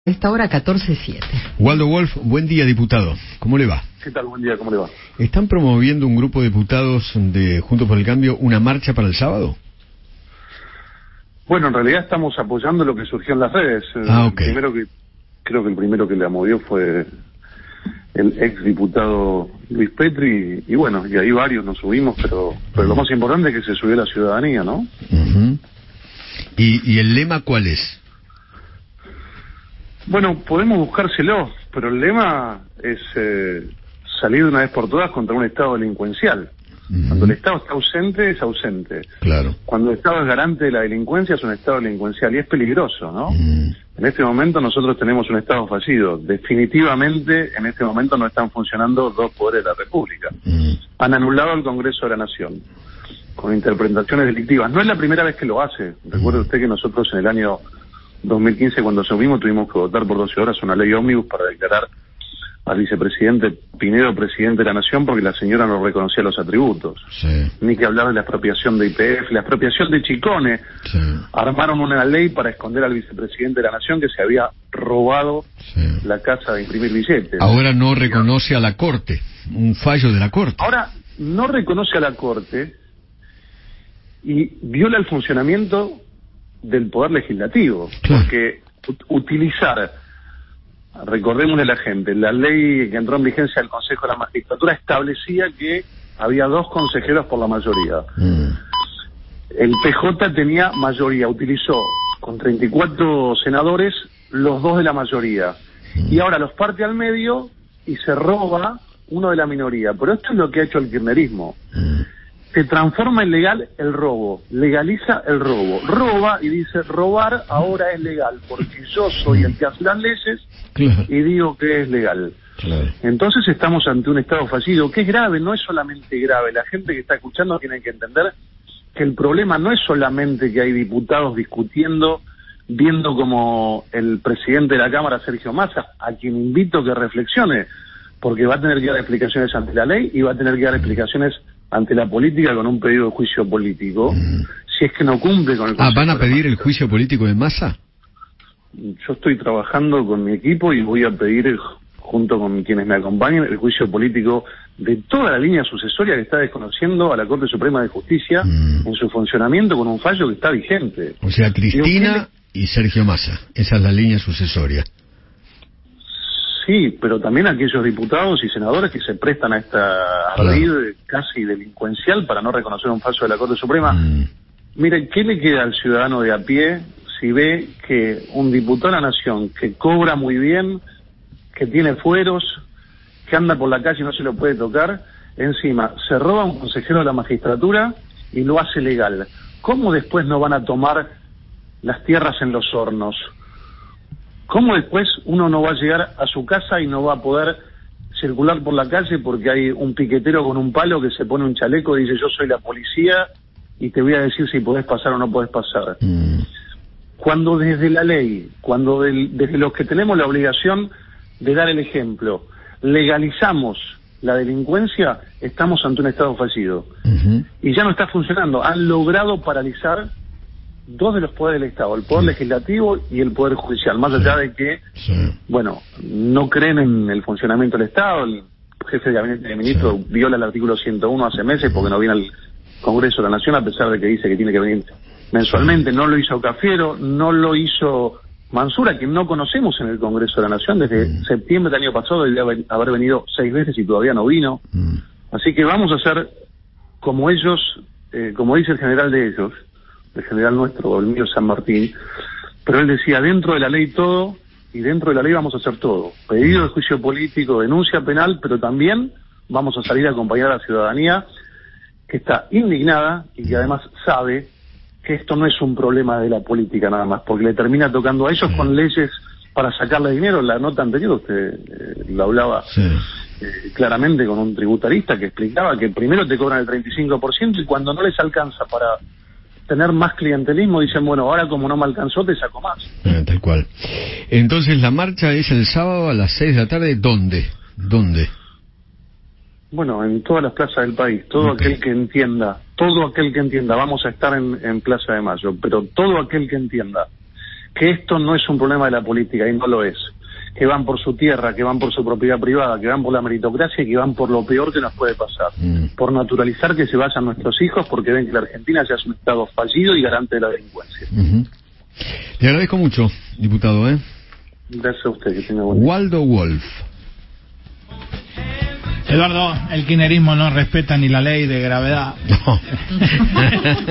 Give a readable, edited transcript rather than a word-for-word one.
Esta hora 14:07. Waldo Wolf, buen día, diputado. ¿Cómo le va? ¿Qué tal? Buen día, ¿cómo le va? ¿Están promoviendo un grupo de diputados de Juntos por el Cambio una marcha para el sábado? Bueno, en realidad estamos apoyando lo que surgió en las redes. Ok. Creo que el primero que la movió fue el ex diputado Luis Petri, y bueno, y ahí varios nos subimos, pero lo más importante es que se subió la ciudadanía, ¿no? Uh-huh. ¿Y el lema cuál es? Bueno, podemos buscárselo, pero el lema es salir de una vez por todas contra un Estado delincuencial. Uh-huh. Cuando el Estado está ausente, es ausente. Claro. Cuando el Estado es garante de la delincuencia, es un Estado delincuencial, y es peligroso, ¿no? Uh-huh. En este momento nosotros tenemos un Estado fallido. Definitivamente, en este momento no están funcionando dos poderes de la República. Uh-huh. Han anulado el Congreso de la Nación, con interpretaciones delictivas. No es la primera vez que lo hace. Recuerde usted que nosotros en el año 2015, cuando subimos, tuvimos que votar por 12 horas una ley ómnibus para declarar al vicepresidente Pinedo presidente de la Nación, porque la señora no reconocía los atributos. Sí. Ni que hablar de la expropiación de YPF, la expropiación de Chicone. Sí. Armaron una ley para esconder al vicepresidente de la Nación que se había robado la casa de imprimir billetes. Ahora no reconoce a la Corte, un fallo de la Corte. Ahora no reconoce a la Corte y viola el funcionamiento del Poder Legislativo, claro. Porque utilizar, recordémosle a la gente, la ley que entró en vigencia del Consejo de la Magistratura establecía que había 2 consejeros por la mayoría. El PJ tenía mayoría, utilizó con 34 senadores los 2 de la mayoría, y ahora los parte al medio y se roba uno de la minoría. Pero esto es lo que ha hecho el kirchnerismo. Se transforma en legal el robo, legaliza el robo, roba y dice robar ahora es legal porque yo soy el que hace las leyes, claro, y digo que es legal. Claro. Entonces estamos ante un Estado fallido, que es grave, no es solamente grave. La gente que está escuchando tiene que entender que el problema no es solamente que hay diputados discutiendo, viendo como el presidente de la Cámara, Sergio Massa, a quien invito a que reflexione, porque va a tener que dar explicaciones ante la ley y va a tener que dar explicaciones ante la política con un pedido de juicio político, si es que no cumple con el... ¿Van a pedir el juicio político de Massa? Yo estoy trabajando con mi equipo y voy a pedir, junto con quienes me acompañen, el juicio político de toda la línea sucesoria que está desconociendo a la Corte Suprema de Justicia en su funcionamiento con un fallo que está vigente. O sea, Cristina y Sergio Massa, esa es la línea sucesoria. Sí, pero también aquellos diputados y senadores que se prestan a esta red casi delincuencial para no reconocer un fallo de la Corte Suprema. Miren, ¿qué le queda al ciudadano de a pie si ve que un diputado de la Nación que cobra muy bien, que tiene fueros, que anda por la calle y no se lo puede tocar, encima se roba a un consejero de la magistratura y lo hace legal? ¿Cómo después no van a tomar las tierras en los hornos? ¿Cómo después uno no va a llegar a su casa y no va a poder circular por la calle porque hay un piquetero con un palo que se pone un chaleco y dice yo soy la policía y te voy a decir si podés pasar o no podés pasar? Cuando desde la ley, desde los que tenemos la obligación de dar el ejemplo, legalizamos la delincuencia, estamos ante un Estado fallido. Y ya no está funcionando. Han logrado paralizar 2 de los poderes del Estado, el Poder Legislativo y el Poder Judicial, más allá de que, bueno, no creen en el funcionamiento del Estado. El jefe de gabinete de ministros viola el artículo 101 hace meses porque no viene al Congreso de la Nación, a pesar de que dice que tiene que venir mensualmente. No lo hizo Cafiero, no lo hizo Mansura, que no conocemos en el Congreso de la Nación. Desde septiembre del año pasado debe haber venido 6 veces y todavía no vino. Así que vamos a hacer como ellos, como dice el general de ellos, el general nuestro, el mío San Martín, pero él decía, dentro de la ley todo, y dentro de la ley vamos a hacer todo. Pedido de juicio político, denuncia penal, pero también vamos a salir a acompañar a la ciudadanía que está indignada y que además sabe que esto no es un problema de la política nada más, porque le termina tocando a ellos con leyes para sacarle dinero. La nota anterior usted lo hablaba claramente con un tributarista que explicaba que primero te cobran el 35% y cuando no les alcanza para tener más clientelismo, dicen, bueno, ahora como no me alcanzó, te saco más. Tal cual. Entonces, la marcha es el sábado a las 6 de la tarde, ¿dónde? Bueno, en todas las plazas del país, todo aquel que entienda, vamos a estar en Plaza de Mayo, pero todo aquel que entienda que esto no es un problema de la política, y no lo es, que van por su tierra, que van por su propiedad privada, que van por la meritocracia y que van por lo peor que nos puede pasar, por naturalizar que se vayan nuestros hijos porque ven que la Argentina ya es un estado fallido y garante de la delincuencia. Le agradezco mucho, diputado. Gracias a usted, que tenga buen día. Waldo Wolf. Eduardo, el kirchnerismo no respeta ni la ley de gravedad. No.